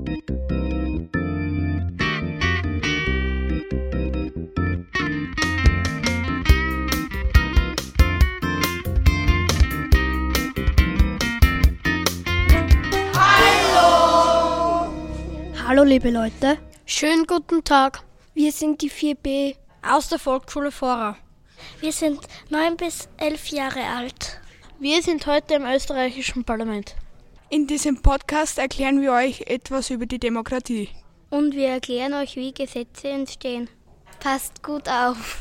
Hallo liebe Leute, Schönen guten Tag wir sind die 4b. aus der Volksschule Vorau. Wir sind 9 bis 11 Jahre alt. Wir sind heute im österreichischen Parlament. In diesem Podcast erklären wir euch etwas über die Demokratie. Und wir erklären euch, wie Gesetze entstehen. Passt gut auf.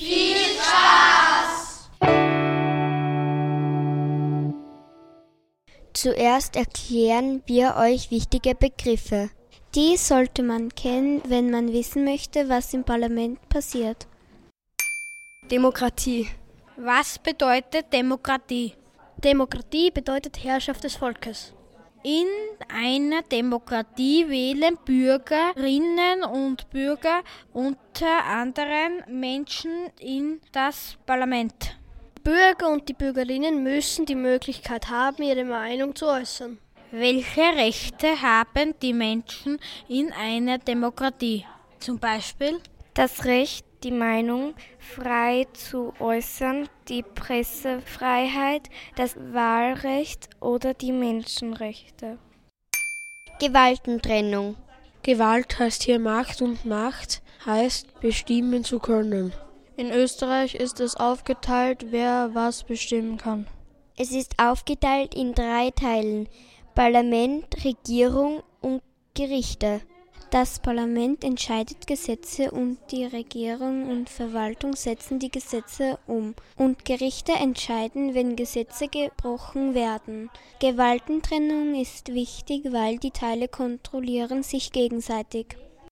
Zuerst erklären wir euch wichtige Begriffe. Die sollte man kennen, wenn man wissen möchte, was im Parlament passiert. Demokratie. Was bedeutet Demokratie? Demokratie bedeutet Herrschaft des Volkes. In einer Demokratie wählen Bürgerinnen und Bürger unter anderem Menschen in das Parlament. Bürger und die Bürgerinnen müssen die Möglichkeit haben, ihre Meinung zu äußern. Welche Rechte haben die Menschen in einer Demokratie? Zum Beispiel Das Recht, die Meinung frei zu äußern, die Pressefreiheit, das Wahlrecht oder die Menschenrechte. Gewaltentrennung. Gewalt heißt hier Macht und Macht heißt bestimmen zu können. In Österreich ist es aufgeteilt, wer was bestimmen kann. Es ist aufgeteilt in 3 Teilen: Parlament, Regierung und Gerichte. Das Parlament entscheidet Gesetze und die Regierung und Verwaltung setzen die Gesetze um. Und Gerichte entscheiden, wenn Gesetze gebrochen werden. Gewaltentrennung ist wichtig, weil die Teile kontrollieren sich gegenseitig.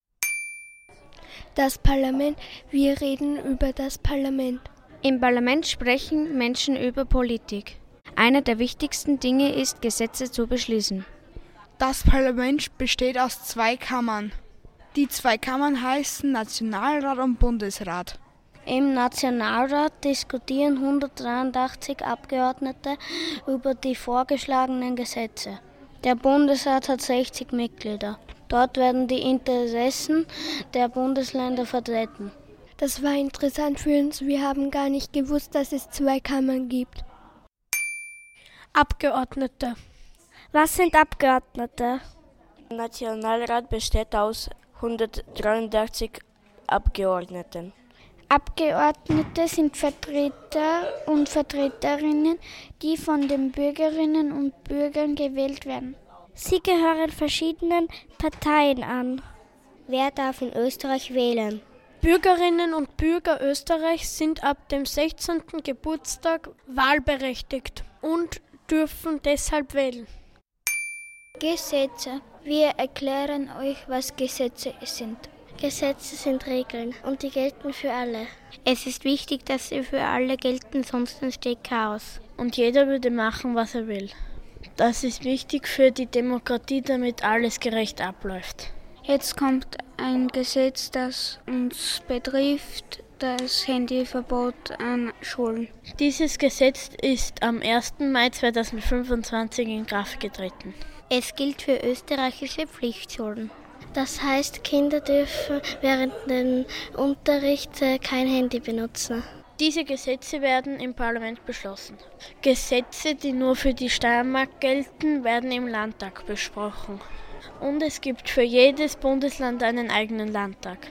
Das Parlament. Wir reden über das Parlament. Im Parlament sprechen Menschen über Politik. Einer der wichtigsten Dinge ist, Gesetze zu beschließen. Das Parlament besteht aus 2 Kammern. Die 2 Kammern heißen Nationalrat und Bundesrat. Im Nationalrat diskutieren 183 Abgeordnete über die vorgeschlagenen Gesetze. Der Bundesrat hat 60 Mitglieder. Dort werden die Interessen der Bundesländer vertreten. Das war interessant für uns. Wir haben gar nicht gewusst, dass es 2 Kammern gibt. Abgeordnete. Was sind Abgeordnete? Der Nationalrat besteht aus 183 Abgeordneten. Abgeordnete sind Vertreter und Vertreterinnen, die von den Bürgerinnen und Bürgern gewählt werden. Sie gehören verschiedenen Parteien an. Wer darf in Österreich wählen? Bürgerinnen und Bürger Österreichs sind ab dem 16. Geburtstag wahlberechtigt und dürfen deshalb wählen. Gesetze. Wir erklären euch, was Gesetze sind. Gesetze sind Regeln und die gelten für alle. Es ist wichtig, dass sie für alle gelten, sonst entsteht Chaos. und jeder würde machen, was er will. Das ist wichtig für die Demokratie, damit alles gerecht abläuft. Jetzt kommt ein Gesetz, das uns betrifft, das Handyverbot an Schulen. Dieses Gesetz ist am 1. Mai 2025 in Kraft getreten. Es gilt für österreichische Pflichtschulen. Das heißt, Kinder dürfen während dem Unterricht kein Handy benutzen. Diese Gesetze werden im Parlament beschlossen. Gesetze, die nur für die Steiermark gelten, werden im Landtag besprochen. Und es gibt für jedes Bundesland einen eigenen Landtag.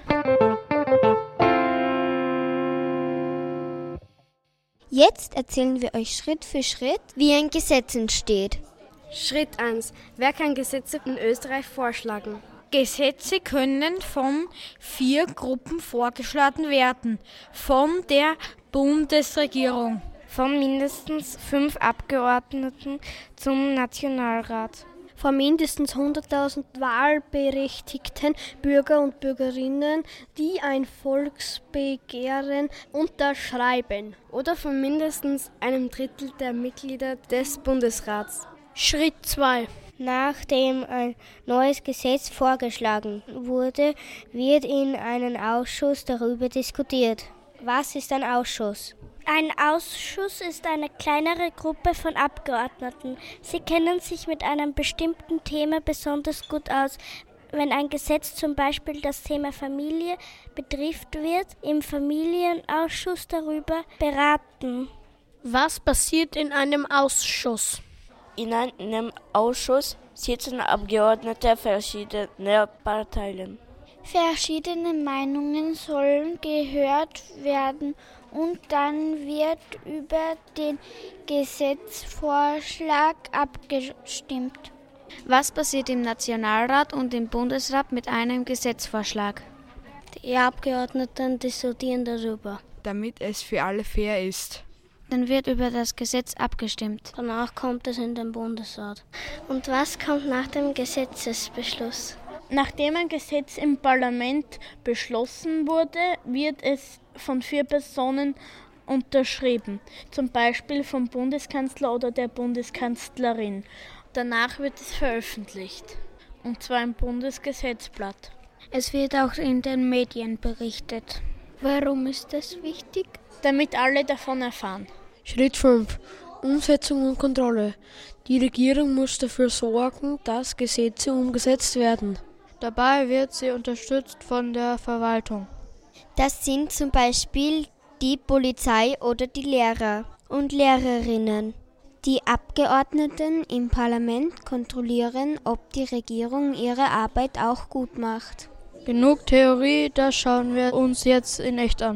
Jetzt erzählen wir euch Schritt für Schritt, wie ein Gesetz entsteht. Schritt 1. Wer kann Gesetze in Österreich vorschlagen? Gesetze können von 4 Gruppen vorgeschlagen werden. Von der Bundesregierung. Von mindestens 5 Abgeordneten zum Nationalrat. Von mindestens 100.000 wahlberechtigten Bürger und Bürgerinnen, die ein Volksbegehren unterschreiben. Oder von mindestens einem Drittel der Mitglieder des Bundesrats. Schritt 2. Nachdem ein neues Gesetz vorgeschlagen wurde, wird in einem Ausschuss darüber diskutiert. Was ist ein Ausschuss? Ein Ausschuss ist eine kleinere Gruppe von Abgeordneten. Sie kennen sich mit einem bestimmten Thema besonders gut aus. wenn ein Gesetz zum Beispiel das Thema Familie betrifft, wird im Familienausschuss darüber beraten. Was passiert in einem Ausschuss? In einem Ausschuss sitzen Abgeordnete verschiedener Parteien. Verschiedene Meinungen sollen gehört werden und dann wird über den Gesetzesvorschlag abgestimmt. Was passiert im Nationalrat und im Bundesrat mit einem Gesetzesvorschlag? Die Abgeordneten diskutieren darüber, damit es für alle fair ist. Dann wird über das Gesetz abgestimmt. Danach kommt es in den Bundesrat. Und was kommt nach dem Gesetzesbeschluss? Nachdem ein Gesetz im Parlament beschlossen wurde, wird es von 4 Personen unterschrieben, zum Beispiel vom Bundeskanzler oder der Bundeskanzlerin. Danach wird es veröffentlicht, und zwar im Bundesgesetzblatt. Es wird auch in den Medien berichtet. Warum ist das wichtig? Damit alle davon erfahren. Schritt 5. Umsetzung und Kontrolle. Die Regierung muss dafür sorgen, dass Gesetze umgesetzt werden. Dabei wird sie unterstützt von der Verwaltung. Das sind zum Beispiel die Polizei oder die Lehrer und Lehrerinnen. Die Abgeordneten im Parlament kontrollieren, ob die Regierung ihre Arbeit auch gut macht. Genug Theorie, das schauen wir uns jetzt in echt an.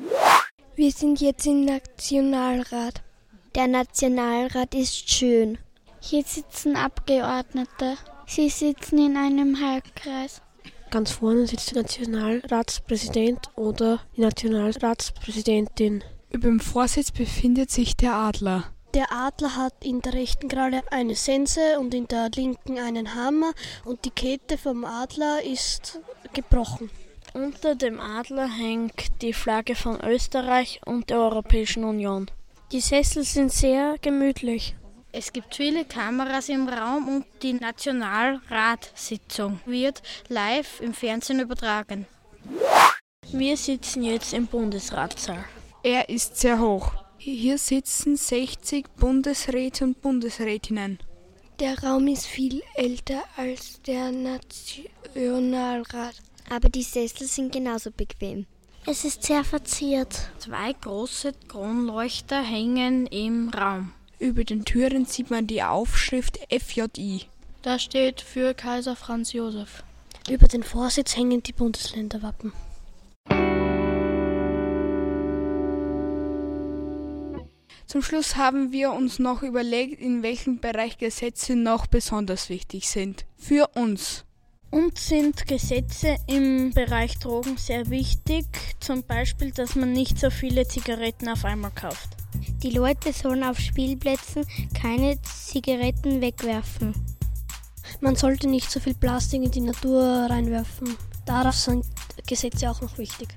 Wir sind jetzt im Nationalrat. Der Nationalrat ist schön. Hier sitzen Abgeordnete. Sie sitzen in einem Halbkreis. Ganz vorne sitzt der Nationalratspräsident oder die Nationalratspräsidentin. Über dem Vorsitz befindet sich der Adler. Der Adler hat in der rechten Kralle eine Sense und in der linken einen Hammer und die Kette vom Adler ist gebrochen. Unter dem Adler hängt die Flagge von Österreich und der Europäischen Union. Die Sessel sind sehr gemütlich. Es gibt viele Kameras im Raum und die Nationalratssitzung wird live im Fernsehen übertragen. Wir sitzen jetzt im Bundesratssaal. Er ist sehr hoch. Hier sitzen 60 Bundesräte und Bundesrätinnen. Der Raum ist viel älter als der Nationalrat. Aber die Sessel sind genauso bequem. Es ist sehr verziert. 2 große Kronleuchter hängen im Raum. Über den Türen sieht man die Aufschrift FJI. Das steht für Kaiser Franz Josef. Über den Vorsitz hängen die Bundesländerwappen. Zum Schluss haben wir uns noch überlegt, in welchem Bereich Gesetze noch besonders wichtig sind. Für uns. Uns sind Gesetze im Bereich Drogen sehr wichtig. Zum Beispiel, dass man nicht so viele Zigaretten auf einmal kauft. Die Leute sollen auf Spielplätzen keine Zigaretten wegwerfen. Man sollte nicht so viel Plastik in die Natur reinwerfen. Darauf sind Gesetze auch noch wichtig.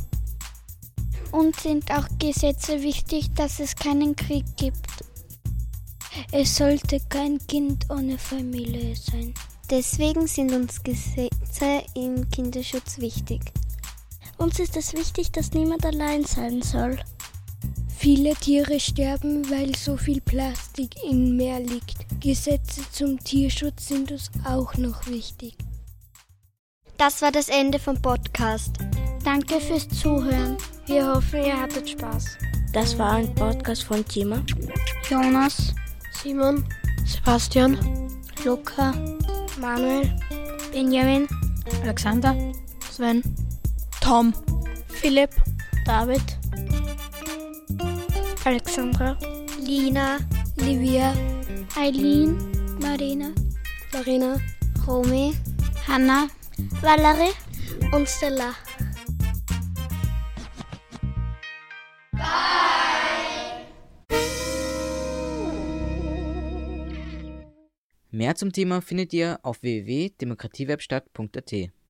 Uns sind auch Gesetze wichtig, dass es keinen Krieg gibt. Es sollte kein Kind ohne Familie sein. Deswegen sind uns Gesetze im Kinderschutz wichtig. Uns ist es wichtig, dass niemand allein sein soll. Viele Tiere sterben, weil so viel Plastik im Meer liegt. Gesetze zum Tierschutz sind uns auch noch wichtig. Das war das Ende vom Podcast. Danke fürs Zuhören. Wir hoffen, ihr hattet Spaß. Das war ein Podcast von Tima, Jonas, Simon, Sebastian, Luca, Manuel, Benjamin, Alexander, Sven, Tom, Philipp, David, Alexandra, Lina, Livia, Eileen, Marina, Romy, Hanna, Valerie und Stella. Mehr zum Thema findet ihr auf www.demokratiewebstadt.at.